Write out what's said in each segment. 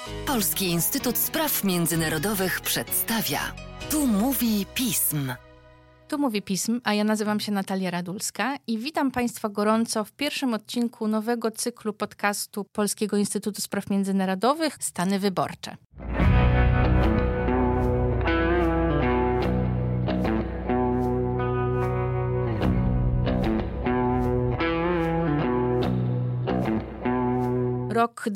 Polski Instytut Spraw Międzynarodowych przedstawia. Tu mówi pism. Tu mówi pism, a ja nazywam się Natalia Radulska i witam Państwa gorąco w pierwszym odcinku nowego cyklu podcastu Polskiego Instytutu Spraw Międzynarodowych Stany Wyborcze. Rok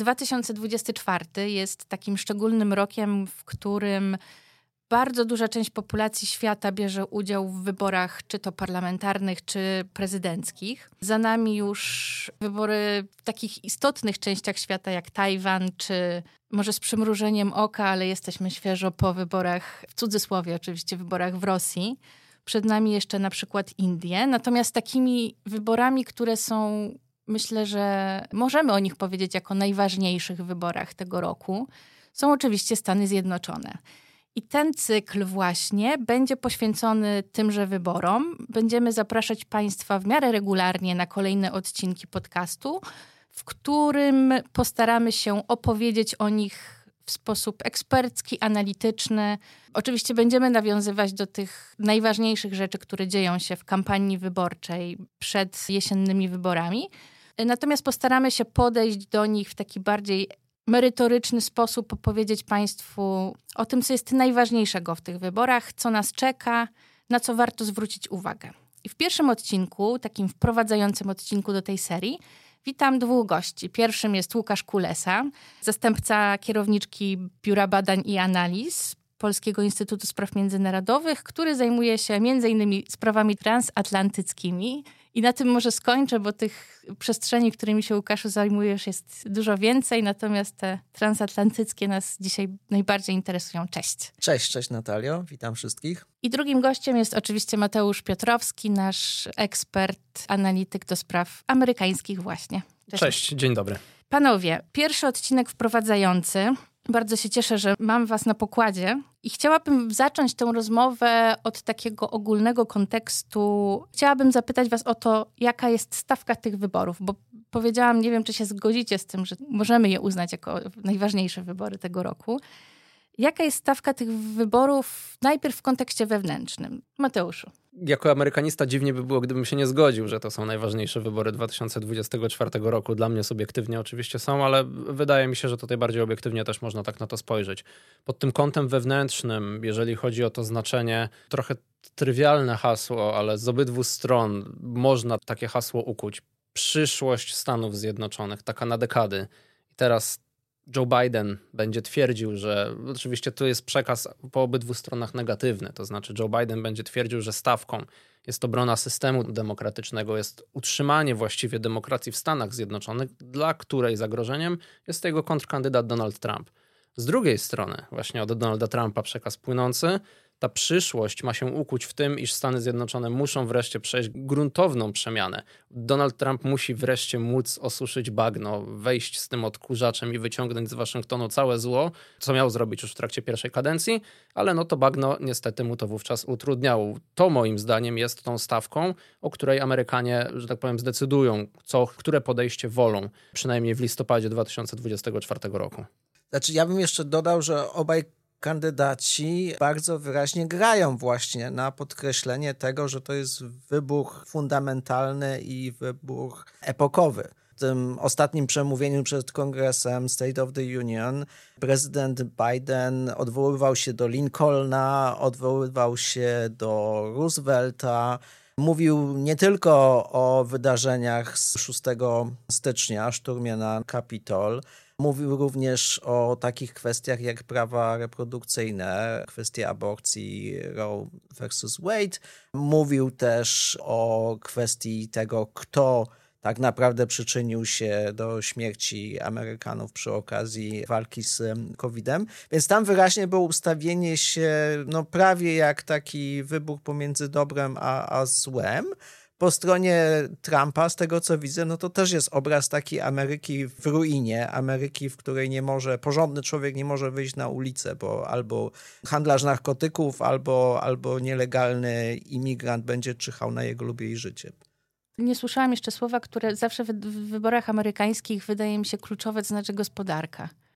2024 jest takim szczególnym rokiem, w którym bardzo duża część populacji świata bierze udział w wyborach, czy to parlamentarnych, czy prezydenckich. Za nami już wybory w takich istotnych częściach świata jak Tajwan, czy może z przymrużeniem oka, ale jesteśmy świeżo po wyborach, w cudzysłowie oczywiście, wyborach w Rosji. Przed nami jeszcze na przykład Indie. Natomiast takimi wyborami, które są, myślę, że możemy o nich powiedzieć jako najważniejszych wyborach tego roku, są oczywiście Stany Zjednoczone. I ten cykl właśnie będzie poświęcony tymże wyborom. Będziemy zapraszać Państwa w miarę regularnie na kolejne odcinki podcastu, w którym postaramy się opowiedzieć o nich w sposób ekspercki, analityczny. Oczywiście będziemy nawiązywać do tych najważniejszych rzeczy, które dzieją się w kampanii wyborczej przed jesiennymi wyborami. Natomiast postaramy się podejść do nich w taki bardziej merytoryczny sposób, opowiedzieć Państwu o tym, co jest najważniejszego w tych wyborach, co nas czeka, na co warto zwrócić uwagę. I w pierwszym odcinku, takim wprowadzającym odcinku do tej serii, witam dwóch gości. Pierwszym jest Łukasz Kulesa, zastępca kierowniczki Biura Badań i Analiz Polskiego Instytutu Spraw Międzynarodowych, który zajmuje się m.in. sprawami transatlantyckimi. I na tym może skończę, bo tych przestrzeni, którymi się, Łukaszu, zajmujesz, jest dużo więcej, natomiast te transatlantyckie nas dzisiaj najbardziej interesują. Cześć. Cześć Natalio, witam wszystkich. I drugim gościem jest oczywiście Mateusz Piotrowski, nasz ekspert, analityk do spraw amerykańskich właśnie. Cześć, dzień dobry. Panowie, pierwszy odcinek wprowadzający. Bardzo się cieszę, że mam was na pokładzie i chciałabym zacząć tę rozmowę od takiego ogólnego kontekstu. Chciałabym zapytać was o to, jaka jest stawka tych wyborów, bo powiedziałam, nie wiem, czy się zgodzicie z tym, że możemy je uznać jako najważniejsze wybory tego roku. Jaka jest stawka tych wyborów najpierw w kontekście wewnętrznym? Mateuszu. Jako amerykanista dziwnie by było, gdybym się nie zgodził, że to są najważniejsze wybory 2024 roku. Dla mnie subiektywnie oczywiście są, ale wydaje mi się, że tutaj bardziej obiektywnie też można tak na to spojrzeć. Pod tym kątem wewnętrznym, jeżeli chodzi o to znaczenie, trochę trywialne hasło, ale z obydwu stron można takie hasło ukuć. Przyszłość Stanów Zjednoczonych, taka na dekady. I teraz Joe Biden będzie twierdził, że oczywiście tu jest przekaz po obydwu stronach negatywny, to znaczy Joe Biden będzie twierdził, że stawką jest obrona systemu demokratycznego, jest utrzymanie właściwie demokracji w Stanach Zjednoczonych, dla której zagrożeniem jest jego kontrkandydat Donald Trump. Z drugiej strony, właśnie od Donalda Trumpa przekaz płynący, ta przyszłość ma się ukuć w tym, iż Stany Zjednoczone muszą wreszcie przejść gruntowną przemianę. Donald Trump musi wreszcie móc osuszyć bagno, wejść z tym odkurzaczem i wyciągnąć z Waszyngtonu całe zło, co miał zrobić już w trakcie pierwszej kadencji, ale no to bagno niestety mu to wówczas utrudniało. To moim zdaniem jest tą stawką, o której Amerykanie, że tak powiem, zdecydują, które podejście wolą, przynajmniej w listopadzie 2024 roku. Znaczy, ja bym jeszcze dodał, że obaj kandydaci bardzo wyraźnie grają właśnie na podkreślenie tego, że to jest wybór fundamentalny i wybór epokowy. W tym ostatnim przemówieniu przed Kongresem State of the Union prezydent Biden odwoływał się do Lincolna, odwoływał się do Roosevelta. Mówił nie tylko o wydarzeniach z 6 stycznia, szturmie na Kapitol. Mówił również o takich kwestiach jak prawa reprodukcyjne, kwestie aborcji Roe versus Wade. Mówił też o kwestii tego, kto tak naprawdę przyczynił się do śmierci Amerykanów przy okazji walki z COVID-em. Więc tam wyraźnie było ustawienie się prawie jak taki wybór pomiędzy dobrem a złem. Po stronie Trumpa, z tego co widzę, to też jest obraz takiej Ameryki w ruinie, Ameryki, w której porządny człowiek nie może wyjść na ulicę, bo albo handlarz narkotyków, albo nielegalny imigrant będzie czyhał na jego lubie i życie. Nie słyszałam jeszcze słowa, które zawsze w wyborach amerykańskich wydaje mi się kluczowe, to znaczy gospodarka.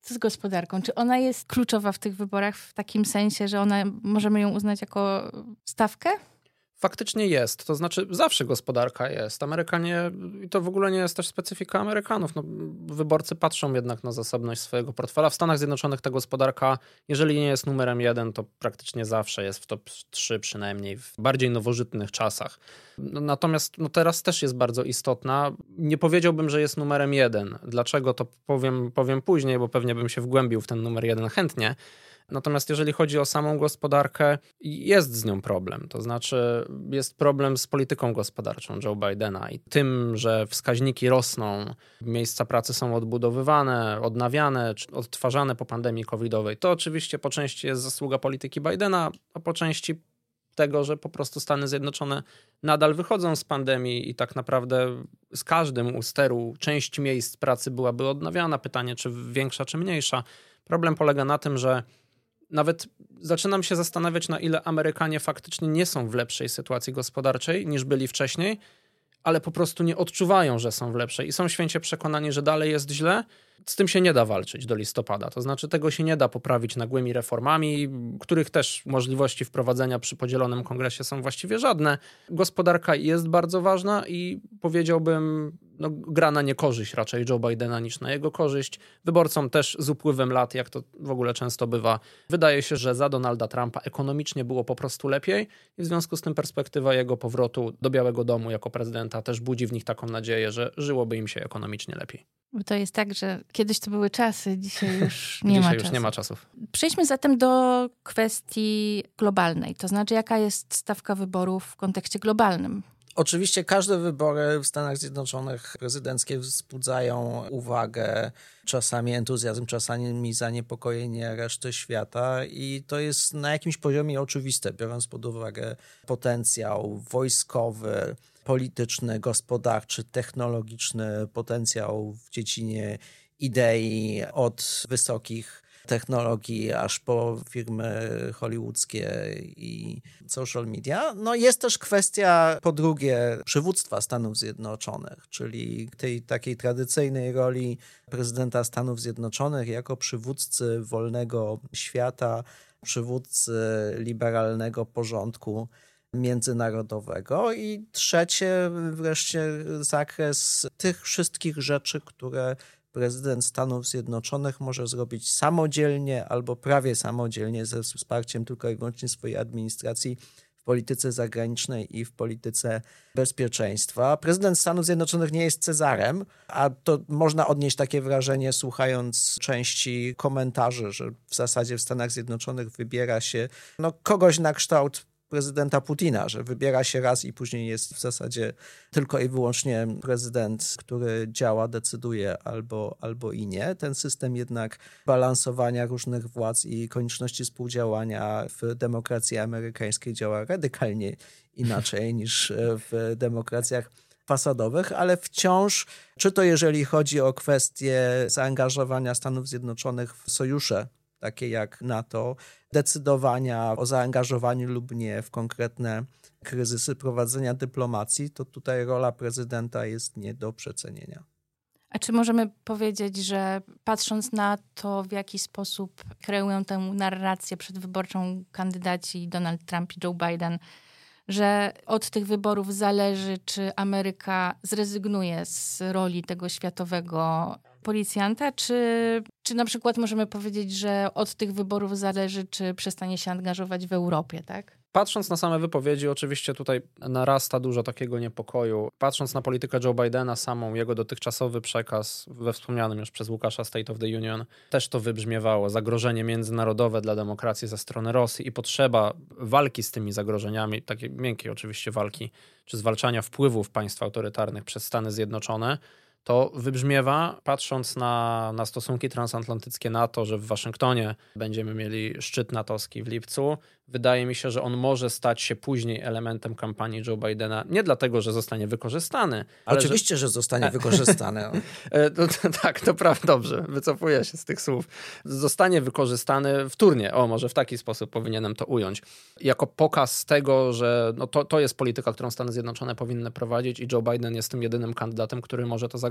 z gospodarką? Czy ona jest kluczowa w tych wyborach w takim sensie, że możemy ją uznać jako stawkę? Faktycznie jest. To znaczy zawsze gospodarka jest. Amerykanie, i to w ogóle nie jest też specyfika Amerykanów, wyborcy patrzą jednak na zasobność swojego portfela. W Stanach Zjednoczonych ta gospodarka, jeżeli nie jest numerem 1, to praktycznie zawsze jest w top 3 przynajmniej w bardziej nowożytnych czasach. Natomiast teraz też jest bardzo istotna. Nie powiedziałbym, że jest numerem 1. Dlaczego, to powiem później, bo pewnie bym się wgłębił w ten numer 1 chętnie. Natomiast jeżeli chodzi o samą gospodarkę, jest z nią problem. To znaczy jest problem z polityką gospodarczą Joe Bidena i tym, że wskaźniki rosną, miejsca pracy są odbudowywane, odnawiane, czy odtwarzane po pandemii covidowej. To oczywiście po części jest zasługa polityki Bidena, a po części tego, że po prostu Stany Zjednoczone nadal wychodzą z pandemii i tak naprawdę z każdym u steru część miejsc pracy byłaby odnawiana. Pytanie, czy większa, czy mniejsza. Problem polega na tym, że nawet zaczynam się zastanawiać, na ile Amerykanie faktycznie nie są w lepszej sytuacji gospodarczej niż byli wcześniej, ale po prostu nie odczuwają, że są w lepszej i są święcie przekonani, że dalej jest źle. Z tym się nie da walczyć do listopada. To znaczy tego się nie da poprawić nagłymi reformami, których też możliwości wprowadzenia przy podzielonym kongresie są właściwie żadne. Gospodarka jest bardzo ważna i powiedziałbym, gra na niekorzyść raczej Joe Bidena niż na jego korzyść. Wyborcom też z upływem lat, jak to w ogóle często bywa, wydaje się, że za Donalda Trumpa ekonomicznie było po prostu lepiej i w związku z tym perspektywa jego powrotu do Białego Domu jako prezydenta też budzi w nich taką nadzieję, że żyłoby im się ekonomicznie lepiej. Bo to jest tak, że kiedyś to były czasy, dzisiaj już nie ma czasów. Przejdźmy zatem do kwestii globalnej. To znaczy, jaka jest stawka wyborów w kontekście globalnym? Oczywiście każde wybory w Stanach Zjednoczonych prezydenckie wzbudzają uwagę, czasami entuzjazm, czasami zaniepokojenie reszty świata i to jest na jakimś poziomie oczywiste, biorąc pod uwagę potencjał wojskowy, polityczny, gospodarczy, technologiczny, potencjał w dziedzinie idei od wysokich technologii aż po firmy hollywoodzkie i social media. Jest też kwestia po drugie przywództwa Stanów Zjednoczonych, czyli tej takiej tradycyjnej roli prezydenta Stanów Zjednoczonych jako przywódcy wolnego świata, przywódcy liberalnego porządku międzynarodowego i trzecie wreszcie zakres tych wszystkich rzeczy, które prezydent Stanów Zjednoczonych może zrobić samodzielnie albo prawie samodzielnie ze wsparciem tylko i wyłącznie swojej administracji w polityce zagranicznej i w polityce bezpieczeństwa. Prezydent Stanów Zjednoczonych nie jest Cezarem, a to można odnieść takie wrażenie, słuchając części komentarzy, że w zasadzie w Stanach Zjednoczonych wybiera się kogoś na kształt prezydenta Putina, że wybiera się raz i później jest w zasadzie tylko i wyłącznie prezydent, który działa, decyduje albo i nie. Ten system jednak balansowania różnych władz i konieczności współdziałania w demokracji amerykańskiej działa radykalnie inaczej niż w demokracjach fasadowych, ale wciąż, czy to jeżeli chodzi o kwestie zaangażowania Stanów Zjednoczonych w sojusze, takie jak NATO, decydowania o zaangażowaniu lub nie w konkretne kryzysy, prowadzenia dyplomacji, to tutaj rola prezydenta jest nie do przecenienia. A czy możemy powiedzieć, że patrząc na to, w jaki sposób kreują tę narrację przedwyborczą kandydaci Donald Trump i Joe Biden, że od tych wyborów zależy, czy Ameryka zrezygnuje z roli tego światowego policjanta, czy na przykład możemy powiedzieć, że od tych wyborów zależy, czy przestanie się angażować w Europie, tak? Patrząc na same wypowiedzi, oczywiście tutaj narasta dużo takiego niepokoju. Patrząc na politykę Joe Bidena samą, jego dotychczasowy przekaz we wspomnianym już przez Łukasza State of the Union, też to wybrzmiewało. Zagrożenie międzynarodowe dla demokracji ze strony Rosji i potrzeba walki z tymi zagrożeniami, takiej miękkiej oczywiście walki, czy zwalczania wpływów państw autorytarnych przez Stany Zjednoczone, to wybrzmiewa, patrząc na stosunki transatlantyckie NATO, że w Waszyngtonie będziemy mieli szczyt natowski w lipcu. Wydaje mi się, że on może stać się później elementem kampanii Joe Bidena. Nie dlatego, że zostanie wykorzystany. Ale oczywiście, że zostanie wykorzystany. Tak, to prawda, dobrze. Wycofuję się z tych słów. Zostanie wykorzystany wtórnie. Może w taki sposób powinienem to ująć. Jako pokaz tego, że to jest polityka, którą Stany Zjednoczone powinny prowadzić i Joe Biden jest tym jedynym kandydatem, który może to zagrozić.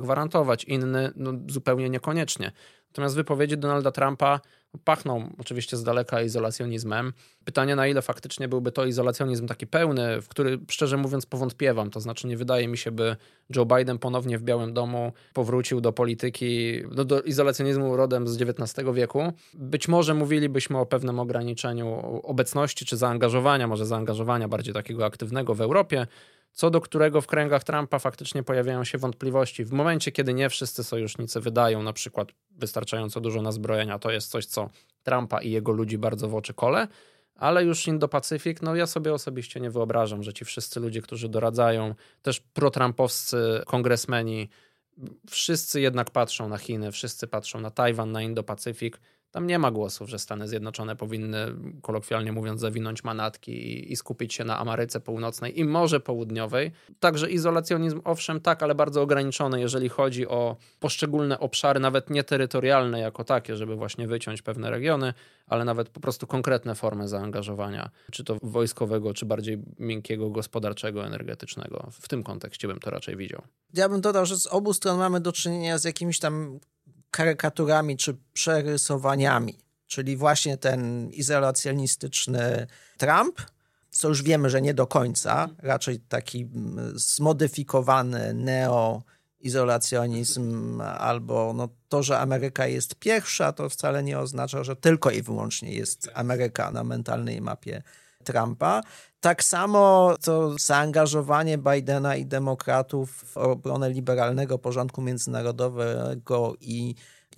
zagwarantować, inny zupełnie niekoniecznie. Natomiast wypowiedzi Donalda Trumpa pachną oczywiście z daleka izolacjonizmem. Pytanie, na ile faktycznie byłby to izolacjonizm taki pełny, w który szczerze mówiąc powątpiewam. To znaczy nie wydaje mi się, by Joe Biden ponownie w Białym Domu powrócił do polityki, do izolacjonizmu rodem z XIX wieku. Być może mówilibyśmy o pewnym ograniczeniu obecności czy zaangażowania, może zaangażowania bardziej takiego aktywnego w Europie, co do którego w kręgach Trumpa faktycznie pojawiają się wątpliwości. W momencie, kiedy nie wszyscy sojusznicy wydają na przykład wystarczająco dużo na zbrojenia, to jest coś, co Trumpa i jego ludzi bardzo w oczy kole, ale już Indo-Pacyfik, ja sobie osobiście nie wyobrażam, że ci wszyscy ludzie, którzy doradzają, też pro-trumpowscy kongresmeni, wszyscy jednak patrzą na Chiny, wszyscy patrzą na Tajwan, na Indo-Pacyfik. Tam nie ma głosów, że Stany Zjednoczone powinny, kolokwialnie mówiąc, zawinąć manatki i skupić się na Ameryce Północnej i może Południowej. Także izolacjonizm, owszem, tak, ale bardzo ograniczony, jeżeli chodzi o poszczególne obszary, nawet nie terytorialne jako takie, żeby właśnie wyciąć pewne regiony, ale nawet po prostu konkretne formy zaangażowania, czy to wojskowego, czy bardziej miękkiego, gospodarczego, energetycznego. W tym kontekście bym to raczej widział. Ja bym dodał, że z obu stron mamy do czynienia z jakimiś tam karykaturami czy przerysowaniami, czyli właśnie ten izolacjonistyczny Trump, co już wiemy, że nie do końca, raczej taki zmodyfikowany neoizolacjonizm albo to, że Ameryka jest pierwsza, to wcale nie oznacza, że tylko i wyłącznie jest Ameryka na mentalnej mapie Trumpa. Tak samo to zaangażowanie Bidena i demokratów w obronę liberalnego porządku międzynarodowego i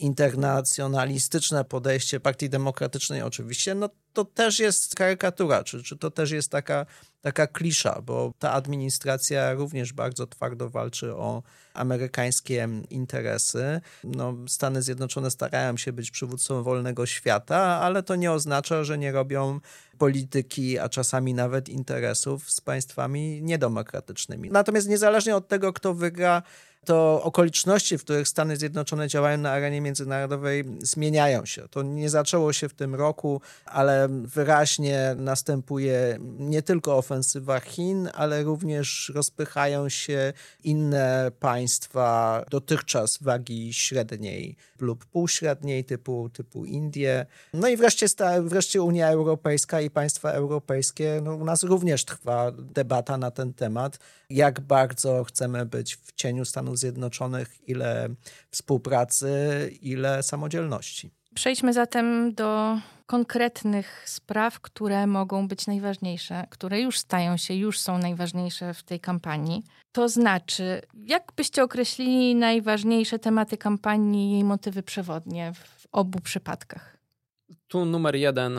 internacjonalistyczne podejście Partii Demokratycznej oczywiście, to też jest karykatura, czy to też jest taka klisza, bo ta administracja również bardzo twardo walczy o amerykańskie interesy. Stany Zjednoczone starają się być przywódcą wolnego świata, ale to nie oznacza, że nie robią polityki, a czasami nawet interesów z państwami niedemokratycznymi. Natomiast niezależnie od tego, kto wygra, to okoliczności, w których Stany Zjednoczone działają na arenie międzynarodowej, zmieniają się. To nie zaczęło się w tym roku, ale wyraźnie następuje nie tylko ofensywa Chin, ale również rozpychają się inne państwa dotychczas wagi średniej lub półśredniej, typu Indie. I wreszcie Unia Europejska i państwa europejskie. U nas również trwa debata na ten temat, jak bardzo chcemy być w cieniu Stanów Zjednoczonych, ile współpracy, ile samodzielności. Przejdźmy zatem do konkretnych spraw, które mogą być najważniejsze, które już są najważniejsze w tej kampanii. To znaczy, jak byście określili najważniejsze tematy kampanii i jej motywy przewodnie w obu przypadkach? Tu numer 1,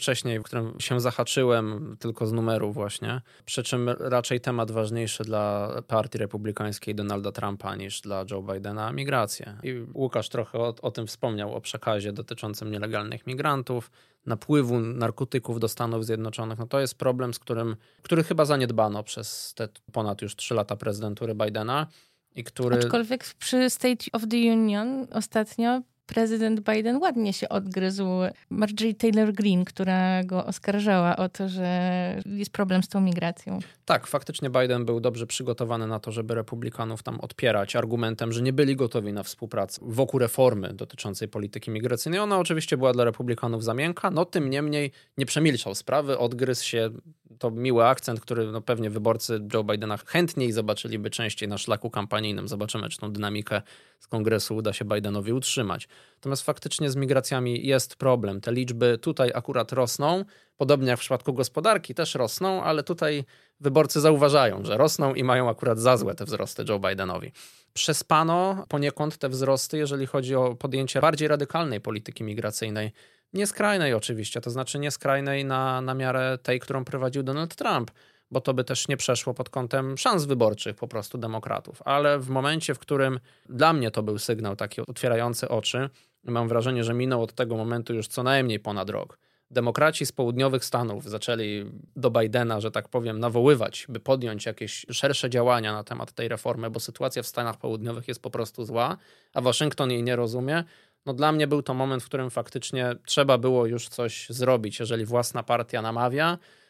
w którym się zahaczyłem tylko z numeru właśnie, przy czym raczej temat ważniejszy dla Partii Republikańskiej Donalda Trumpa niż dla Joe Bidena, migrację. I Łukasz trochę o tym wspomniał, o przekazie dotyczącym nielegalnych migrantów, napływu narkotyków do Stanów Zjednoczonych. To jest problem, który chyba zaniedbano przez te ponad już 3 lata prezydentury Bidena. Aczkolwiek przy State of the Union ostatnio prezydent Biden ładnie się odgryzł Marjorie Taylor Greene, która go oskarżała o to, że jest problem z tą migracją. Tak, faktycznie Biden był dobrze przygotowany na to, żeby republikanów tam odpierać argumentem, że nie byli gotowi na współpracę wokół reformy dotyczącej polityki migracyjnej. Ona oczywiście była dla republikanów za miękka, tym niemniej nie przemilczał sprawy, odgryzł się. To miły akcent, który pewnie wyborcy Joe Bidena chętniej zobaczyliby częściej na szlaku kampanijnym. Zobaczymy, czy tą dynamikę z kongresu uda się Bidenowi utrzymać. Natomiast faktycznie z migracjami jest problem. Te liczby tutaj akurat rosną, podobnie jak w przypadku gospodarki też rosną, ale tutaj wyborcy zauważają, że rosną i mają akurat za złe te wzrosty Joe Bidenowi. Przespano poniekąd te wzrosty, jeżeli chodzi o podjęcie bardziej radykalnej polityki migracyjnej. Nie skrajnej oczywiście, to znaczy nie skrajnej na miarę tej, którą prowadził Donald Trump, bo to by też nie przeszło pod kątem szans wyborczych po prostu demokratów. Ale w momencie, w którym dla mnie to był sygnał taki otwierający oczy, mam wrażenie, że minął od tego momentu już co najmniej ponad rok. Demokraci z południowych Stanów zaczęli do Bidena, że tak powiem, nawoływać, by podjąć jakieś szersze działania na temat tej reformy, bo sytuacja w Stanach Południowych jest po prostu zła, a Waszyngton jej nie rozumie. Dla mnie był to moment, w którym faktycznie trzeba było już coś zrobić. Jeżeli własna partia namawia,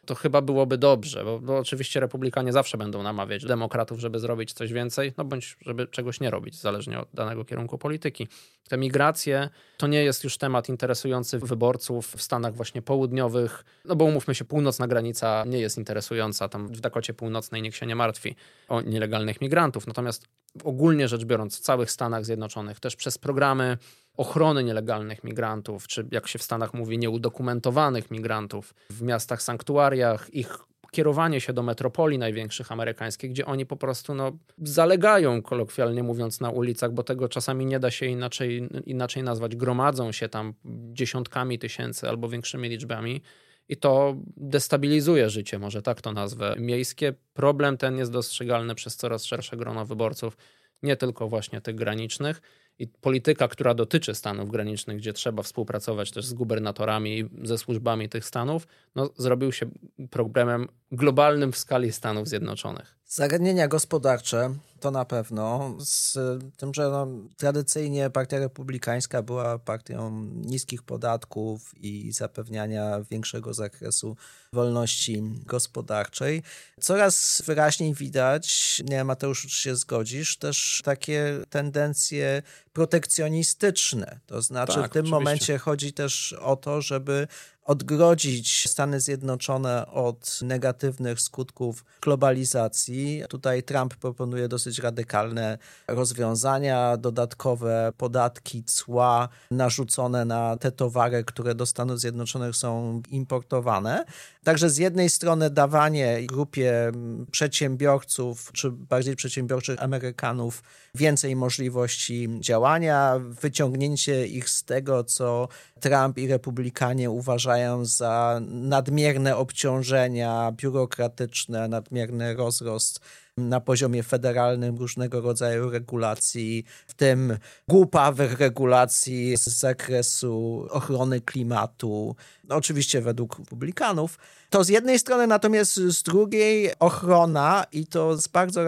to chyba byłoby dobrze, bo oczywiście republikanie zawsze będą namawiać demokratów, żeby zrobić coś więcej, no bądź żeby czegoś nie robić, zależnie od danego kierunku polityki. Te migracje to nie jest już temat interesujący wyborców w Stanach właśnie południowych, no bo umówmy się, północna granica nie jest interesująca, tam w Dakocie Północnej nikt się nie martwi o nielegalnych migrantów, natomiast ogólnie rzecz biorąc w całych Stanach Zjednoczonych też przez programy ochrony nielegalnych migrantów, czy jak się w Stanach mówi, nieudokumentowanych migrantów w miastach sanktuariach, ich kierowanie się do metropolii największych amerykańskich, gdzie oni po prostu zalegają, kolokwialnie mówiąc, na ulicach, bo tego czasami nie da się inaczej nazwać. Gromadzą się tam dziesiątkami tysięcy albo większymi liczbami i to destabilizuje życie, może tak to nazwę, miejskie. Problem ten jest dostrzegalny przez coraz szersze grono wyborców, nie tylko właśnie tych granicznych. I polityka, która dotyczy stanów granicznych, gdzie trzeba współpracować też z gubernatorami, ze służbami tych stanów, zrobił się problemem globalnym w skali Stanów Zjednoczonych. Zagadnienia gospodarcze to na pewno, z tym, że tradycyjnie Partia Republikańska była partią niskich podatków i zapewniania większego zakresu wolności gospodarczej. Coraz wyraźniej widać, nie wiem, Mateusz, czy się zgodzisz, też takie tendencje protekcjonistyczne. To znaczy tak, w tym oczywiście. momencie chodzi też o to, żeby odgrodzić Stany Zjednoczone od negatywnych skutków globalizacji. Tutaj Trump proponuje dosyć radykalne rozwiązania, dodatkowe podatki, cła narzucone na te towary, które do Stanów Zjednoczonych są importowane. Także z jednej strony dawanie grupie przedsiębiorców, czy bardziej przedsiębiorczych Amerykanów więcej możliwości działania, wyciągnięcie ich z tego, co Trump i republikanie uważają za nadmierne obciążenia biurokratyczne, nadmierny rozrost na poziomie federalnym różnego rodzaju regulacji, w tym głupawych regulacji z zakresu ochrony klimatu, oczywiście według republikanów. To z jednej strony, natomiast z drugiej ochrona i to z bardzo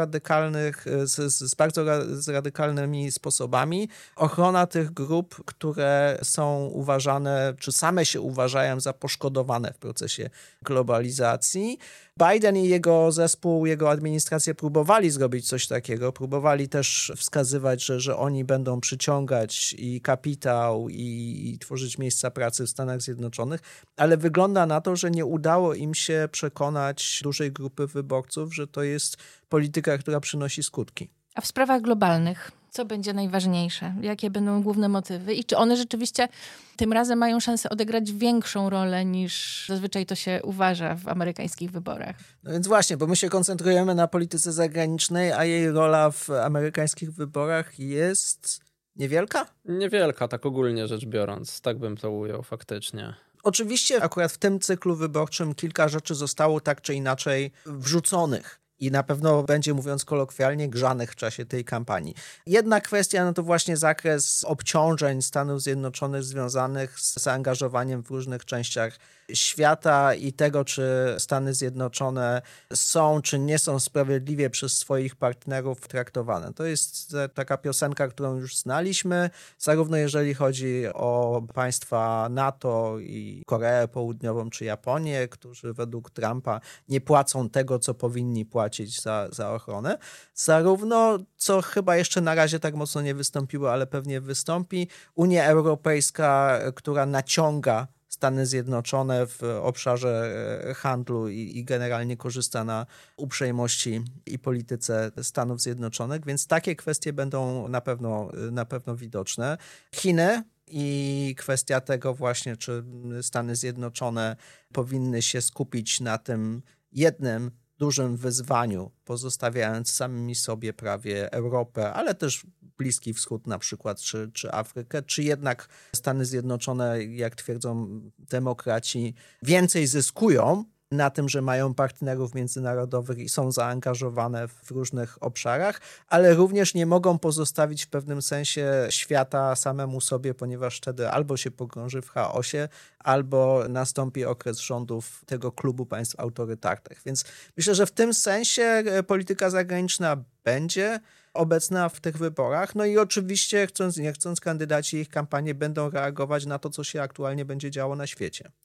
radykalnymi sposobami, ochrona tych grup, które są uważane, czy same się uważają za poszkodowane w procesie globalizacji. Biden i jego zespół, jego administracja próbowali zrobić coś takiego, próbowali też wskazywać, że oni będą przyciągać i kapitał i tworzyć miejsca pracy w Stanach Zjednoczonych, ale wygląda na to, że nie udało im się przekonać dużej grupy wyborców, że to jest polityka, która przynosi skutki. A w sprawach globalnych, co będzie najważniejsze? Jakie będą główne motywy? I czy one rzeczywiście tym razem mają szansę odegrać większą rolę niż zazwyczaj to się uważa w amerykańskich wyborach? No więc właśnie, bo my się koncentrujemy na polityce zagranicznej, a jej rola w amerykańskich wyborach jest niewielka? Niewielka, tak ogólnie rzecz biorąc. Tak bym to ujął faktycznie. Oczywiście akurat w tym cyklu wyborczym kilka rzeczy zostało tak czy inaczej wrzuconych i na pewno będzie, mówiąc kolokwialnie, grzanych w czasie tej kampanii. Jedna kwestia, no to właśnie zakres obciążeń Stanów Zjednoczonych związanych z zaangażowaniem w różnych częściach świata i tego, czy Stany Zjednoczone są, czy nie są sprawiedliwie przez swoich partnerów traktowane. To jest taka piosenka, którą już znaliśmy, zarówno jeżeli chodzi o państwa NATO i Koreę Południową czy Japonię, którzy według Trumpa nie płacą tego, co powinni płacić za ochronę, zarówno, co chyba jeszcze na razie tak mocno nie wystąpiło, ale pewnie wystąpi, Unia Europejska, która naciąga Stany Zjednoczone w obszarze handlu i generalnie korzysta na uprzejmości i polityce Stanów Zjednoczonych, więc takie kwestie będą na pewno widoczne. Chiny i kwestia tego właśnie, czy Stany Zjednoczone powinny się skupić na tym jednym dużym wyzwaniu, pozostawiając samymi sobie prawie Europę, ale też Bliski Wschód na przykład, czy Afrykę, czy jednak Stany Zjednoczone, jak twierdzą demokraci, więcej zyskują na tym, że mają partnerów międzynarodowych i są zaangażowane w różnych obszarach, ale również nie mogą pozostawić w pewnym sensie świata samemu sobie, ponieważ wtedy albo się pogrąży w chaosie, albo nastąpi okres rządów tego klubu państw autorytarnych. Więc myślę, że w tym sensie polityka zagraniczna będzie obecna w tych wyborach. No i oczywiście, chcąc nie chcąc, kandydaci i ich kampanie będą reagować na to, co się aktualnie będzie działo na świecie.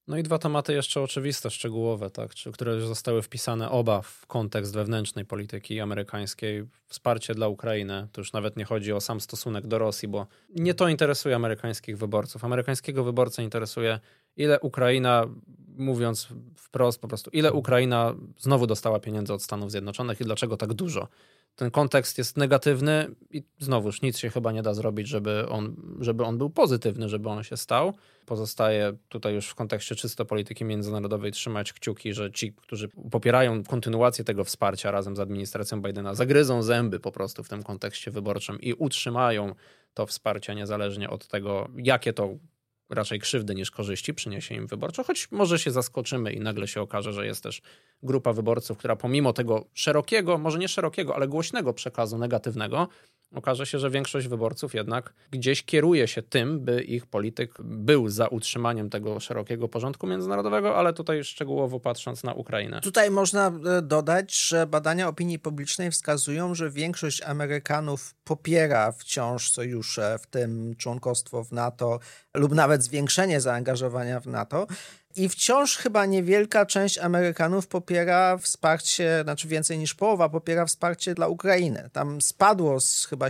No i dwa tematy jeszcze oczywiste, szczegółowe, tak, które już zostały wpisane oba w kontekst wewnętrznej polityki amerykańskiej. Wsparcie dla Ukrainy. To już nawet nie chodzi o sam stosunek do Rosji, bo nie to interesuje amerykańskich wyborców. Amerykańskiego wyborcę interesuje, ile Ukraina, mówiąc wprost po prostu, ile Ukraina znowu dostała pieniędzy od Stanów Zjednoczonych i dlaczego tak dużo. Ten kontekst jest negatywny i znowuż nic się chyba nie da zrobić, żeby on był pozytywny, żeby on się stał. Pozostaje tutaj już w kontekście czysto polityki międzynarodowej trzymać kciuki, że ci, którzy popierają kontynuację tego wsparcia razem z administracją Bidena, zagryzą zęby po prostu w tym kontekście wyborczym i utrzymają to wsparcie niezależnie od tego, jakie to raczej krzywdy niż korzyści przyniesie im wyborczo, choć może się zaskoczymy i nagle się okaże, że jest też grupa wyborców, która pomimo tego szerokiego, może nie szerokiego, ale głośnego przekazu negatywnego, okaże się, że większość wyborców jednak gdzieś kieruje się tym, by ich polityk był za utrzymaniem tego szerokiego porządku międzynarodowego, ale tutaj szczegółowo patrząc na Ukrainę. Tutaj można dodać, że badania opinii publicznej wskazują, że większość Amerykanów popiera wciąż sojusze, w tym członkostwo w NATO lub nawet zwiększenie zaangażowania w NATO. I wciąż chyba niewielka część Amerykanów popiera wsparcie, znaczy więcej niż połowa popiera wsparcie dla Ukrainy. Tam spadło z chyba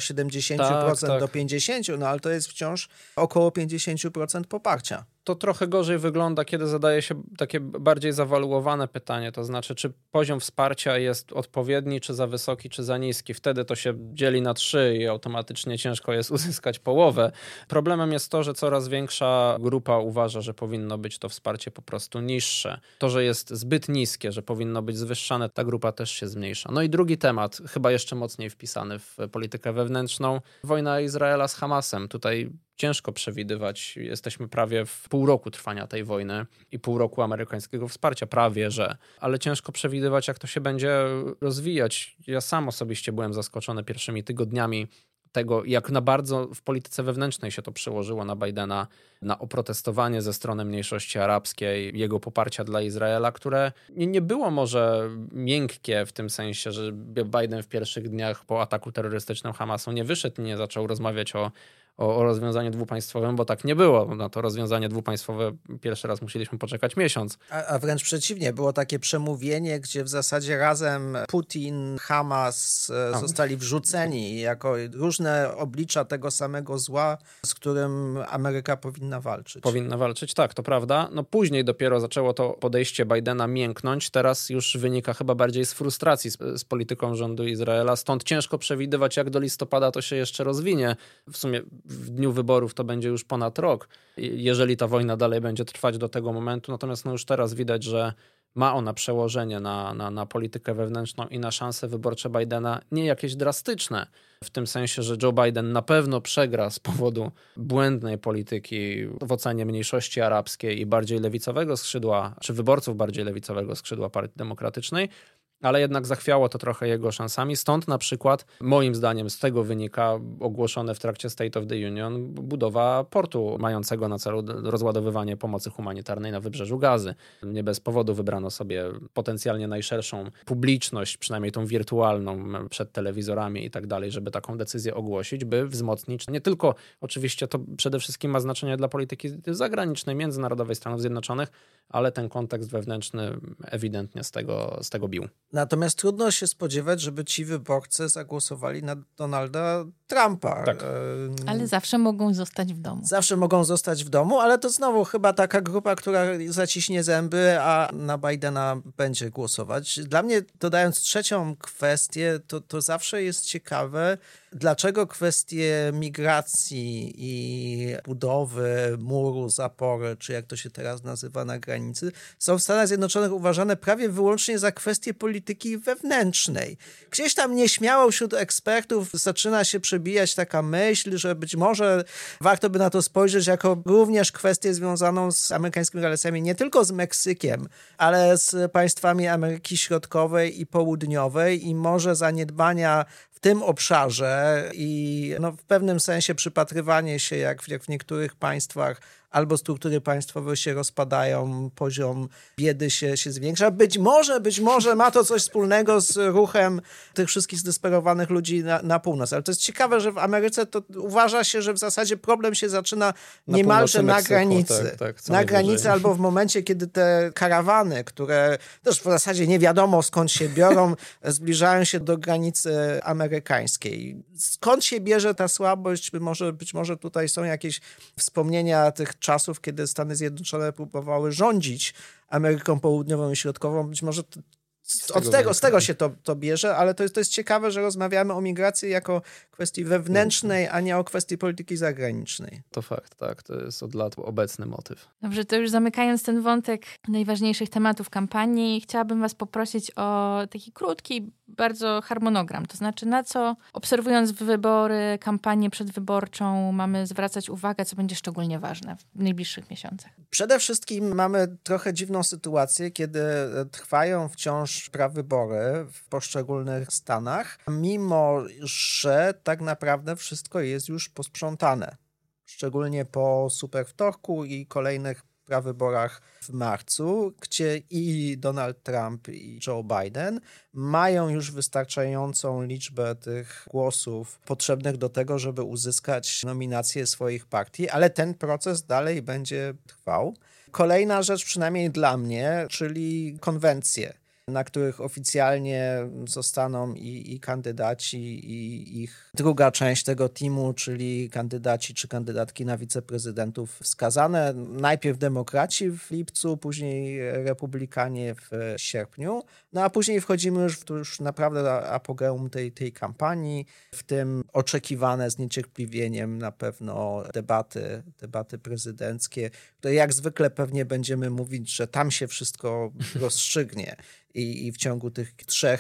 70% do 50%, no ale to jest wciąż około 50% poparcia. To trochę gorzej wygląda, kiedy zadaje się takie bardziej zawaluowane pytanie, to znaczy, czy poziom wsparcia jest odpowiedni, czy za wysoki, czy za niski. Wtedy to się dzieli na 3 i automatycznie ciężko jest uzyskać połowę. Problemem jest to, że coraz większa grupa uważa, że powinno być to wsparcie po prostu niższe. To, że jest zbyt niskie, że powinno być zwyższane, ta grupa też się zmniejsza. No i drugi temat, chyba jeszcze mocniej wpisany w politykę wewnętrzną, wojna Izraela z Hamasem. Tutaj ciężko przewidywać. Jesteśmy prawie w pół roku trwania tej wojny i pół roku amerykańskiego wsparcia, prawie że. Ale ciężko przewidywać, jak to się będzie rozwijać. Ja sam osobiście byłem zaskoczony pierwszymi tygodniami tego, jak na bardzo w polityce wewnętrznej się to przełożyło na Bidena, na oprotestowanie ze strony mniejszości arabskiej, jego poparcia dla Izraela, które nie było może miękkie w tym sensie, że Biden w pierwszych dniach po ataku terrorystycznym Hamasu nie wyszedł i nie zaczął rozmawiać o rozwiązaniu dwupaństwowym, bo tak nie było. Na to rozwiązanie dwupaństwowe pierwszy raz musieliśmy poczekać miesiąc. A wręcz przeciwnie, było takie przemówienie, gdzie w zasadzie razem Putin, Hamas zostali wrzuceni jako różne oblicza tego samego zła, z którym Ameryka powinna walczyć. Powinna walczyć, tak, to prawda. No później dopiero zaczęło to podejście Bidena mięknąć. Teraz już wynika chyba bardziej z frustracji z polityką rządu Izraela. Stąd ciężko przewidywać, jak do listopada to się jeszcze rozwinie. W sumie w dniu wyborów to będzie już ponad rok, jeżeli ta wojna dalej będzie trwać do tego momentu. Natomiast no już teraz widać, że ma ona przełożenie na politykę wewnętrzną i na szanse wyborcze Bidena, nie jakieś drastyczne, w tym sensie, że Joe Biden na pewno przegra z powodu błędnej polityki w ocenie mniejszości arabskiej i bardziej lewicowego skrzydła, czy wyborców bardziej lewicowego skrzydła Partii Demokratycznej, ale jednak zachwiało to trochę jego szansami. Stąd na przykład, moim zdaniem, z tego wynika ogłoszone w trakcie State of the Union budowa portu mającego na celu rozładowywanie pomocy humanitarnej na wybrzeżu Gazy. Nie bez powodu wybrano sobie potencjalnie najszerszą publiczność, przynajmniej tą wirtualną, przed telewizorami i tak dalej, żeby taką decyzję ogłosić, by wzmocnić. Nie tylko, oczywiście to przede wszystkim ma znaczenie dla polityki zagranicznej, międzynarodowej Stanów Zjednoczonych, ale ten kontekst wewnętrzny ewidentnie z tego bił. Natomiast trudno się spodziewać, żeby ci wyborcy zagłosowali na Donalda Trumpa. Tak. Ale zawsze mogą zostać w domu. Zawsze mogą zostać w domu, ale to znowu chyba taka grupa, która zaciśnie zęby, a na Bidena będzie głosować. Dla mnie, dodając trzecią kwestię, to zawsze jest ciekawe, dlaczego kwestie migracji i budowy muru, zapory, czy jak to się teraz nazywa na granicy, są w Stanach Zjednoczonych uważane prawie wyłącznie za kwestie polityki wewnętrznej. Gdzieś tam nieśmiało wśród ekspertów zaczyna się przebijać taka myśl, że być może warto by na to spojrzeć jako również kwestię związaną z amerykańskimi relacjami nie tylko z Meksykiem, ale z państwami Ameryki Środkowej i Południowej i może zaniedbania w tym obszarze i w pewnym sensie przypatrywanie się, jak w niektórych państwach albo struktury państwowe się rozpadają, poziom biedy się zwiększa. Być może ma to coś wspólnego z ruchem tych wszystkich zdesperowanych ludzi na północ. Ale to jest ciekawe, że w Ameryce to uważa się, że w zasadzie problem się zaczyna niemalże na granicy. Na granicy albo w momencie, kiedy te karawany, które też w zasadzie nie wiadomo skąd się biorą, zbliżają się do granicy amerykańskiej. Skąd się bierze ta słabość? Być może tutaj są jakieś wspomnienia tych czasów, kiedy Stany Zjednoczone próbowały rządzić Ameryką Południową i Środkową. Być może z tego się to bierze, ale to jest ciekawe, że rozmawiamy o migracji jako kwestii wewnętrznej, a nie o kwestii polityki zagranicznej. To fakt, tak. To jest od lat obecny motyw. Dobrze, to już zamykając ten wątek najważniejszych tematów kampanii, chciałabym was poprosić o taki krótki, bardzo harmonogram. To znaczy, na co obserwując wybory, kampanię przedwyborczą, mamy zwracać uwagę, co będzie szczególnie ważne w najbliższych miesiącach. Przede wszystkim mamy trochę dziwną sytuację, kiedy trwają wciąż prawybory w poszczególnych stanach, mimo że tak naprawdę wszystko jest już posprzątane. Szczególnie po superwtorku i kolejnych prawyborach w marcu, gdzie i Donald Trump i Joe Biden mają już wystarczającą liczbę tych głosów potrzebnych do tego, żeby uzyskać nominację swoich partii, ale ten proces dalej będzie trwał. Kolejna rzecz, przynajmniej dla mnie, czyli konwencje, na których oficjalnie zostaną i kandydaci, i ich druga część tego teamu, czyli kandydaci czy kandydatki na wiceprezydentów wskazane. Najpierw demokraci w lipcu, później republikanie w sierpniu, a później wchodzimy już naprawdę apogeum tej kampanii, w tym oczekiwane z niecierpliwieniem na pewno debaty prezydenckie, które jak zwykle pewnie będziemy mówić, że tam się wszystko rozstrzygnie. I w ciągu tych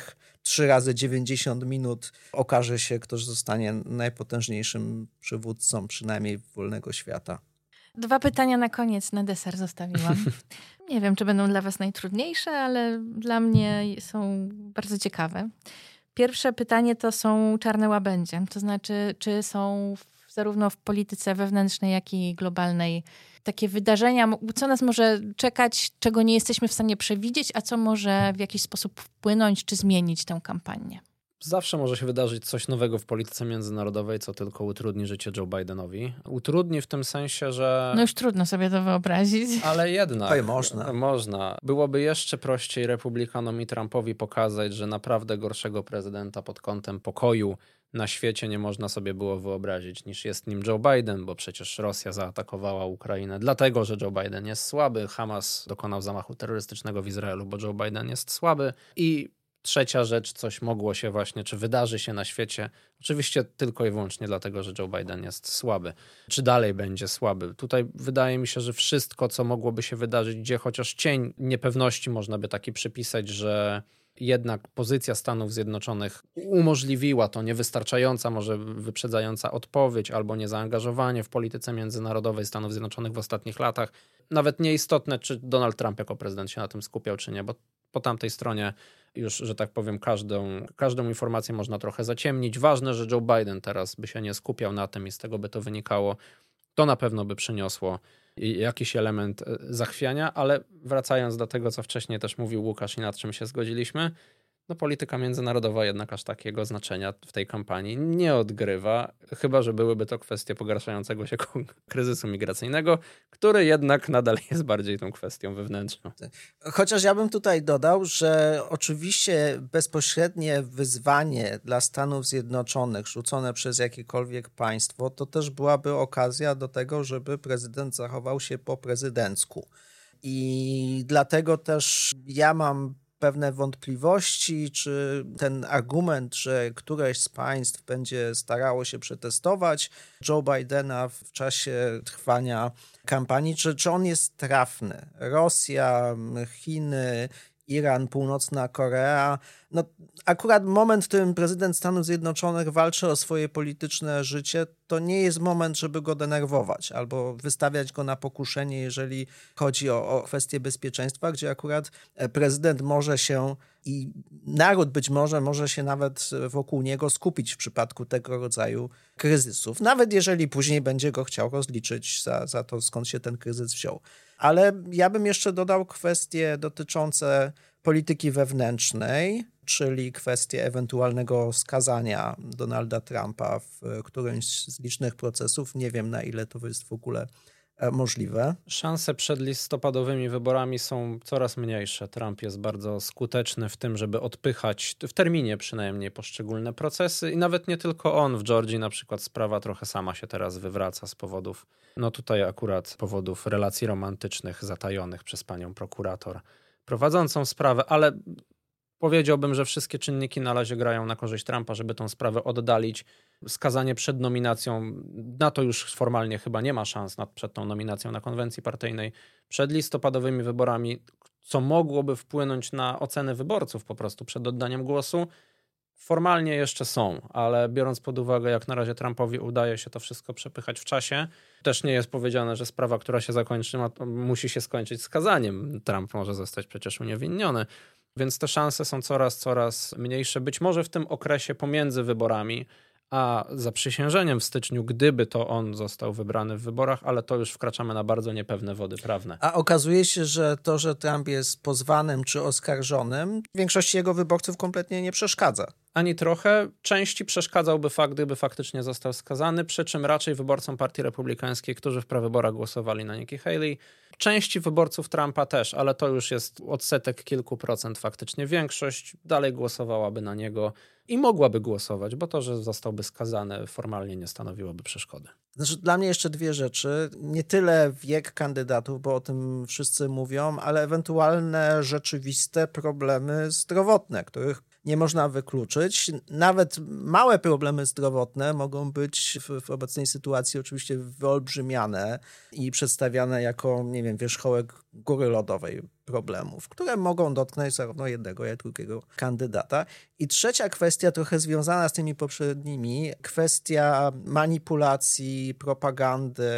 3 razy 90 minut okaże się, kto zostanie najpotężniejszym przywódcą, przynajmniej wolnego świata. 2 pytania na koniec, na deser zostawiłam. Nie wiem, czy będą dla was najtrudniejsze, ale dla mnie są bardzo ciekawe. Pierwsze pytanie to są czarne łabędzie. To znaczy, czy są zarówno w polityce wewnętrznej, jak i globalnej takie wydarzenia, co nas może czekać, czego nie jesteśmy w stanie przewidzieć, a co może w jakiś sposób wpłynąć czy zmienić tę kampanię? Zawsze może się wydarzyć coś nowego w polityce międzynarodowej, co tylko utrudni życie Joe Bidenowi. Utrudni w tym sensie, że... No już trudno sobie to wyobrazić. Ale jednak. Można. Byłoby jeszcze prościej Republikanom i Trumpowi pokazać, że naprawdę gorszego prezydenta pod kątem pokoju na świecie nie można sobie było wyobrazić, niż jest nim Joe Biden, bo przecież Rosja zaatakowała Ukrainę dlatego, że Joe Biden jest słaby. Hamas dokonał zamachu terrorystycznego w Izraelu, bo Joe Biden jest słaby. I trzecia rzecz, coś mogło się właśnie, czy wydarzy się na świecie, oczywiście tylko i wyłącznie dlatego, że Joe Biden jest słaby. Czy dalej będzie słaby? Tutaj wydaje mi się, że wszystko, co mogłoby się wydarzyć, gdzie chociaż cień niepewności można by taki przypisać, że jednak pozycja Stanów Zjednoczonych umożliwiła to niewystarczająca, może wyprzedzająca odpowiedź albo niezaangażowanie w polityce międzynarodowej Stanów Zjednoczonych w ostatnich latach. Nawet nieistotne, czy Donald Trump jako prezydent się na tym skupiał, czy nie, bo po tamtej stronie już, że tak powiem, każdą informację można trochę zaciemnić. Ważne, że Joe Biden teraz by się nie skupiał na tym i z tego by to wynikało. To na pewno by przyniosło jakiś element zachwiania, ale wracając do tego, co wcześniej też mówił Łukasz i nad czym się zgodziliśmy, no polityka międzynarodowa jednak aż takiego znaczenia w tej kampanii nie odgrywa, chyba że byłyby to kwestie pogarszającego się kryzysu migracyjnego, który jednak nadal jest bardziej tą kwestią wewnętrzną. Chociaż ja bym tutaj dodał, że oczywiście bezpośrednie wyzwanie dla Stanów Zjednoczonych rzucone przez jakiekolwiek państwo, to też byłaby okazja do tego, żeby prezydent zachował się po prezydencku. I dlatego też ja mam pewne wątpliwości, czy ten argument, że któreś z państw będzie starało się przetestować Joe Bidena w czasie trwania kampanii, czy on jest trafny. Rosja, Chiny Iran, Północna Korea. No, akurat moment, w którym prezydent Stanów Zjednoczonych walczy o swoje polityczne życie, to nie jest moment, żeby go denerwować albo wystawiać go na pokuszenie, jeżeli chodzi o kwestie bezpieczeństwa, gdzie akurat prezydent może się i naród być może się nawet wokół niego skupić w przypadku tego rodzaju kryzysów, nawet jeżeli później będzie go chciał rozliczyć za to, skąd się ten kryzys wziął. Ale ja bym jeszcze dodał kwestie dotyczące polityki wewnętrznej, czyli kwestie ewentualnego skazania Donalda Trumpa w którymś z licznych procesów. Nie wiem, na ile to jest w ogóle możliwe. Szanse przed listopadowymi wyborami są coraz mniejsze. Trump jest bardzo skuteczny w tym, żeby odpychać, w terminie przynajmniej, poszczególne procesy i nawet nie tylko on. W Georgii na przykład sprawa trochę sama się teraz wywraca z powodów, no tutaj akurat powodów relacji romantycznych zatajonych przez panią prokurator prowadzącą sprawę, ale powiedziałbym, że wszystkie czynniki na razie grają na korzyść Trumpa, żeby tą sprawę oddalić. Skazanie przed nominacją, na to już formalnie chyba nie ma szans przed tą nominacją na konwencji partyjnej, przed listopadowymi wyborami, co mogłoby wpłynąć na ocenę wyborców po prostu przed oddaniem głosu. Formalnie jeszcze są, ale biorąc pod uwagę, jak na razie Trumpowi udaje się to wszystko przepychać w czasie, też nie jest powiedziane, że sprawa, która się zakończy, musi się skończyć skazaniem. Trump może zostać przecież uniewinniony. Więc te szanse są coraz mniejsze. Być może w tym okresie pomiędzy wyborami a zaprzysiężeniem w styczniu, gdyby to on został wybrany w wyborach, ale to już wkraczamy na bardzo niepewne wody prawne. A okazuje się, że to, że Trump jest pozwanym czy oskarżonym, większości jego wyborców kompletnie nie przeszkadza. Ani trochę. Części przeszkadzałby fakt, gdyby faktycznie został skazany, przy czym raczej wyborcom Partii Republikańskiej, którzy w prawyborach głosowali na Nikki Haley. Części wyborców Trumpa też, ale to już jest odsetek kilku procent faktycznie. Większość dalej głosowałaby na niego i mogłaby głosować, bo to, że zostałby skazany, formalnie nie stanowiłoby przeszkody. Znaczy, dla mnie jeszcze dwie rzeczy. Nie tyle wiek kandydatów, bo o tym wszyscy mówią, ale ewentualne rzeczywiste problemy zdrowotne, których nie można wykluczyć. Nawet małe problemy zdrowotne mogą być w obecnej sytuacji oczywiście wyolbrzymiane i przedstawiane jako, nie wiem, wierzchołek góry lodowej problemów, które mogą dotknąć zarówno jednego, jak i drugiego kandydata. I trzecia kwestia, trochę związana z tymi poprzednimi, kwestia manipulacji, propagandy,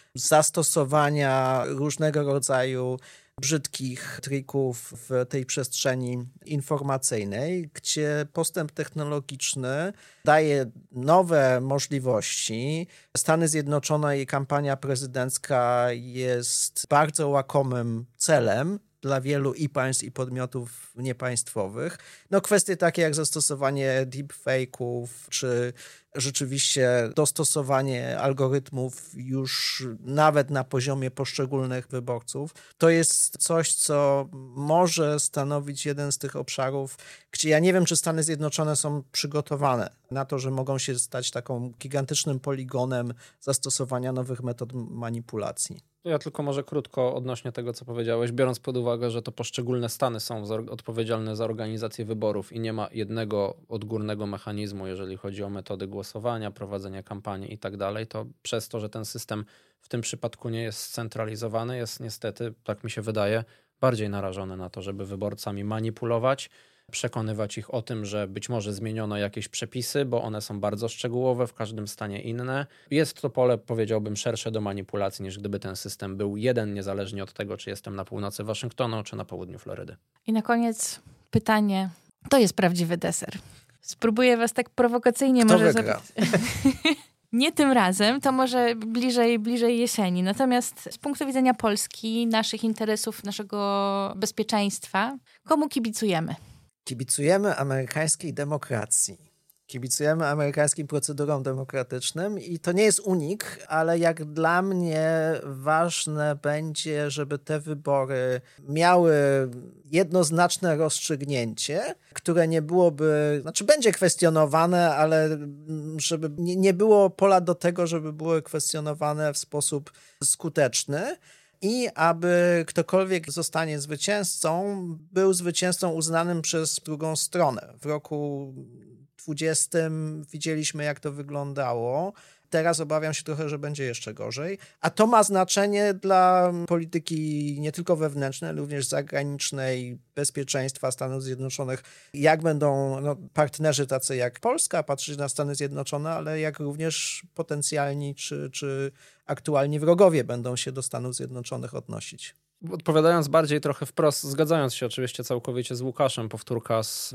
zastosowania różnego rodzaju brzydkich trików w tej przestrzeni informacyjnej, gdzie postęp technologiczny daje nowe możliwości. Stany Zjednoczone i kampania prezydencka jest bardzo łakomym celem dla wielu i państw, i podmiotów niepaństwowych. No kwestie takie jak zastosowanie deepfake'ów, czy rzeczywiście dostosowanie algorytmów już nawet na poziomie poszczególnych wyborców. To jest coś, co może stanowić jeden z tych obszarów, gdzie ja nie wiem, czy Stany Zjednoczone są przygotowane na to, że mogą się stać taką gigantycznym poligonem zastosowania nowych metod manipulacji. Ja tylko może krótko odnośnie tego, co powiedziałeś, biorąc pod uwagę, że to poszczególne stany są odpowiedzialne za organizację wyborów i nie ma jednego odgórnego mechanizmu, jeżeli chodzi o metody głosowania, prowadzenia kampanii i tak dalej, to przez to, że ten system w tym przypadku nie jest scentralizowany, jest niestety, tak mi się wydaje, bardziej narażony na to, żeby wyborcami manipulować, przekonywać ich o tym, że być może zmieniono jakieś przepisy, bo one są bardzo szczegółowe, w każdym stanie inne. Jest to pole, powiedziałbym, szersze do manipulacji, niż gdyby ten system był jeden, niezależnie od tego, czy jestem na północy Waszyngtonu, czy na południu Florydy. I na koniec pytanie, to jest prawdziwy deser. Spróbuję was tak prowokacyjnie Kto może wygra? Nie tym razem, to może bliżej jesieni. Natomiast z punktu widzenia Polski, naszych interesów, naszego bezpieczeństwa, komu kibicujemy? Kibicujemy amerykańskiej demokracji. Kibicujemy amerykańskim procedurom demokratycznym i to nie jest unik, ale jak dla mnie ważne będzie, żeby te wybory miały jednoznaczne rozstrzygnięcie, które nie byłoby, znaczy będzie kwestionowane, ale żeby nie było pola do tego, żeby były kwestionowane w sposób skuteczny. I aby ktokolwiek zostanie zwycięzcą, był zwycięzcą uznanym przez drugą stronę. W roku 2020 widzieliśmy, jak to wyglądało. teraz obawiam się trochę, że będzie jeszcze gorzej. A to ma znaczenie dla polityki nie tylko wewnętrznej, ale również zagranicznej, bezpieczeństwa Stanów Zjednoczonych. Jak będą partnerzy tacy jak Polska patrzeć na Stany Zjednoczone, ale jak również potencjalni czy aktualni wrogowie będą się do Stanów Zjednoczonych odnosić. Odpowiadając bardziej trochę wprost, zgadzając się oczywiście całkowicie z Łukaszem, powtórka z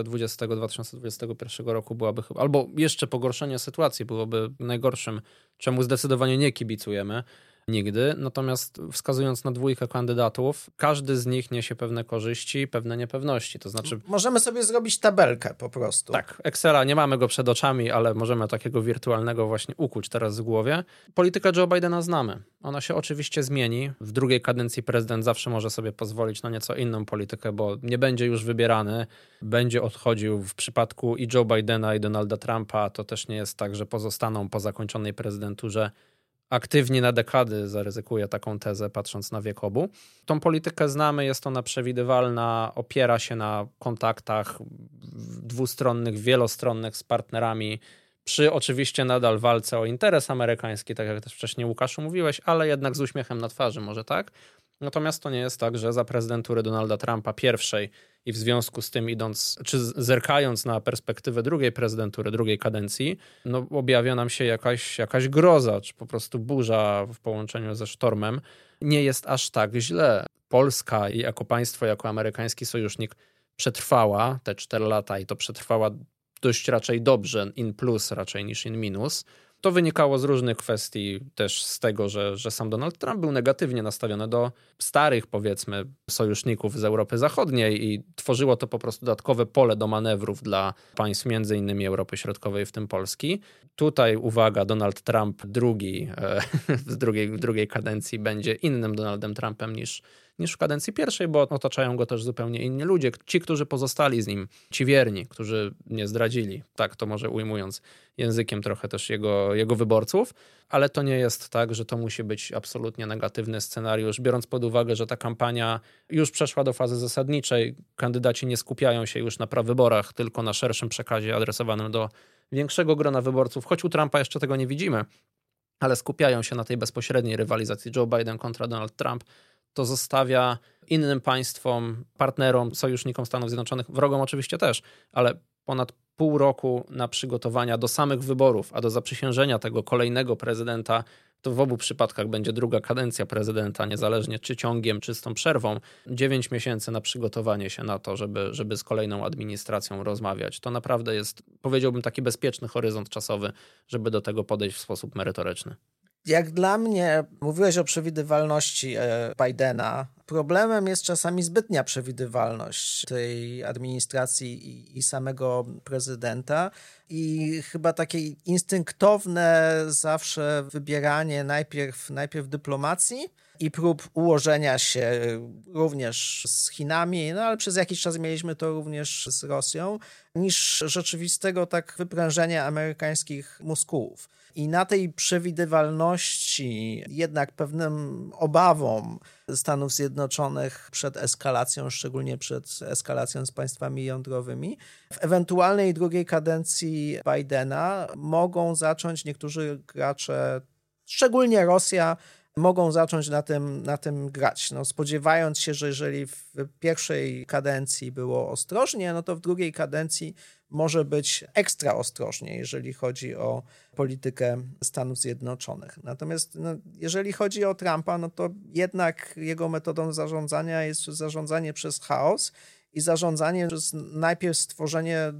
2020-2021 roku byłaby chyba, albo jeszcze pogorszenie sytuacji byłoby najgorszym, czemu zdecydowanie nie kibicujemy nigdy. Natomiast wskazując na dwójkę kandydatów, każdy z nich niesie pewne korzyści, pewne niepewności. To znaczy... Możemy sobie zrobić tabelkę po prostu. Tak, Excela, nie mamy go przed oczami, ale możemy takiego wirtualnego właśnie ukuć teraz w głowie. Politykę Joe Bidena znamy. Ona się oczywiście zmieni. W drugiej kadencji prezydent zawsze może sobie pozwolić na nieco inną politykę, bo nie będzie już wybierany, będzie odchodził. W przypadku i Joe Bidena, i Donalda Trumpa to też nie jest tak, że pozostaną po zakończonej prezydenturze aktywnie na dekady, zaryzykuję taką tezę, patrząc na wiek obu. Tą politykę znamy, jest ona przewidywalna, opiera się na kontaktach dwustronnych, wielostronnych z partnerami, przy oczywiście nadal walce o interes amerykański, tak jak też wcześniej Łukaszu mówiłeś, ale jednak z uśmiechem na twarzy, może tak? Natomiast to nie jest tak, że za prezydentury Donalda Trumpa pierwszej i w związku z tym idąc, czy zerkając na perspektywę drugiej prezydentury, drugiej kadencji, objawia nam się jakaś groza, czy po prostu burza w połączeniu ze sztormem. Nie jest aż tak źle. Polska jako państwo, jako amerykański sojusznik przetrwała te 4 lata i to przetrwała dość raczej dobrze, in plus raczej niż in minus. To wynikało z różnych kwestii, też z tego, że sam Donald Trump był negatywnie nastawiony do starych, powiedzmy, sojuszników z Europy Zachodniej i tworzyło to po prostu dodatkowe pole do manewrów dla państw między innymi Europy Środkowej, w tym Polski. Tutaj, uwaga, Donald Trump drugi w drugiej kadencji będzie innym Donaldem Trumpem niż w kadencji pierwszej, bo otaczają go też zupełnie inni ludzie. Ci, którzy pozostali z nim, ci wierni, którzy nie zdradzili, tak to może ujmując językiem trochę też jego wyborców, ale to nie jest tak, że to musi być absolutnie negatywny scenariusz, biorąc pod uwagę, że ta kampania już przeszła do fazy zasadniczej. Kandydaci nie skupiają się już na prawyborach, tylko na szerszym przekazie adresowanym do większego grona wyborców, choć u Trumpa jeszcze tego nie widzimy, ale skupiają się na tej bezpośredniej rywalizacji Joe Biden kontra Donald Trump. To zostawia innym państwom, partnerom, sojusznikom Stanów Zjednoczonych, wrogom oczywiście też, ale ponad pół roku na przygotowania do samych wyborów, a do zaprzysiężenia tego kolejnego prezydenta, to w obu przypadkach będzie druga kadencja prezydenta, niezależnie czy ciągiem, czy z tą przerwą, 9 miesięcy na przygotowanie się na to, żeby z kolejną administracją rozmawiać. To naprawdę jest, powiedziałbym, taki bezpieczny horyzont czasowy, żeby do tego podejść w sposób merytoryczny. Jak dla mnie, mówiłeś o przewidywalności Bidena. Problemem jest czasami zbytnia przewidywalność tej administracji i samego prezydenta i chyba takie instynktowne zawsze wybieranie najpierw dyplomacji i prób ułożenia się również z Chinami, ale przez jakiś czas mieliśmy to również z Rosją, niż rzeczywistego tak wyprężenia amerykańskich muskułów. I na tej przewidywalności, jednak pewnym obawom Stanów Zjednoczonych przed eskalacją, szczególnie przed eskalacją z państwami jądrowymi, w ewentualnej drugiej kadencji Bidena mogą zacząć niektórzy gracze, szczególnie Rosja, mogą zacząć na tym grać. Spodziewając się, że jeżeli w pierwszej kadencji było ostrożnie, to w drugiej kadencji może być ekstra ostrożnie, jeżeli chodzi o politykę Stanów Zjednoczonych. Natomiast jeżeli chodzi o Trumpa, to jednak jego metodą zarządzania jest zarządzanie przez chaos i zarządzanie przez najpierw stworzenie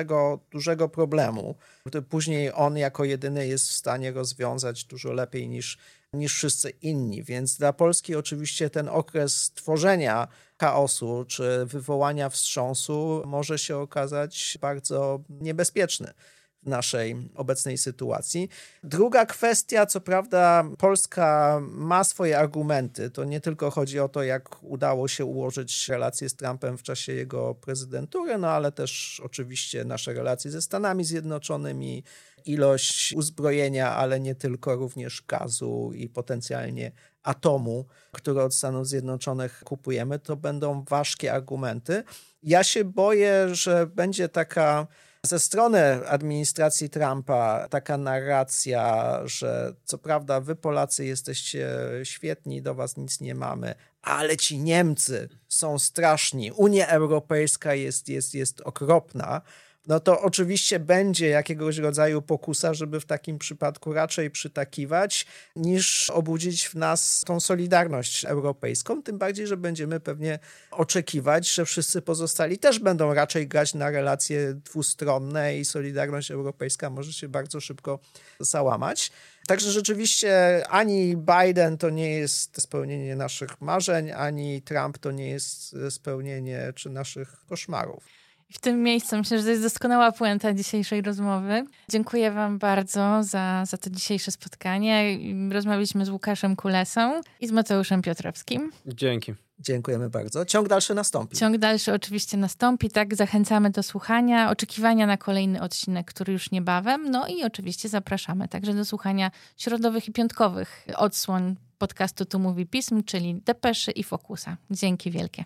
dużego problemu, który później on jako jedyny jest w stanie rozwiązać dużo lepiej niż wszyscy inni. Więc dla Polski oczywiście ten okres tworzenia chaosu czy wywołania wstrząsu może się okazać bardzo niebezpieczny w naszej obecnej sytuacji. Druga kwestia, co prawda Polska ma swoje argumenty. To nie tylko chodzi o to, jak udało się ułożyć relacje z Trumpem w czasie jego prezydentury, ale też oczywiście nasze relacje ze Stanami Zjednoczonymi, ilość uzbrojenia, ale nie tylko, również gazu i potencjalnie atomu, które od Stanów Zjednoczonych kupujemy, to będą ważkie argumenty. Ja się boję, że będzie taka Ze strony administracji Trumpa taka narracja, że co prawda wy Polacy jesteście świetni, do was nic nie mamy, ale ci Niemcy są straszni, Unia Europejska jest okropna, no to oczywiście będzie jakiegoś rodzaju pokusa, żeby w takim przypadku raczej przytakiwać, niż obudzić w nas tą solidarność europejską, tym bardziej, że będziemy pewnie oczekiwać, że wszyscy pozostali też będą raczej grać na relacje dwustronne i solidarność europejska może się bardzo szybko załamać. Także rzeczywiście ani Biden to nie jest spełnienie naszych marzeń, ani Trump to nie jest spełnienie naszych koszmarów. W tym miejscu myślę, że to jest doskonała puenta dzisiejszej rozmowy. Dziękuję wam bardzo za to dzisiejsze spotkanie. Rozmawialiśmy z Łukaszem Kulesą i z Mateuszem Piotrowskim. Dzięki. Dziękujemy bardzo. Ciąg dalszy nastąpi. Ciąg dalszy oczywiście nastąpi, tak? Zachęcamy do słuchania, oczekiwania na kolejny odcinek, który już niebawem. No i oczywiście zapraszamy także do słuchania środowych i piątkowych odsłon podcastu Tu Mówi Pism, czyli Depeszy i Fokusa. Dzięki wielkie.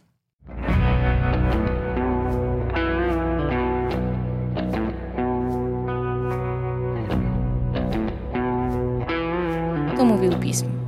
Tu mówił Pism.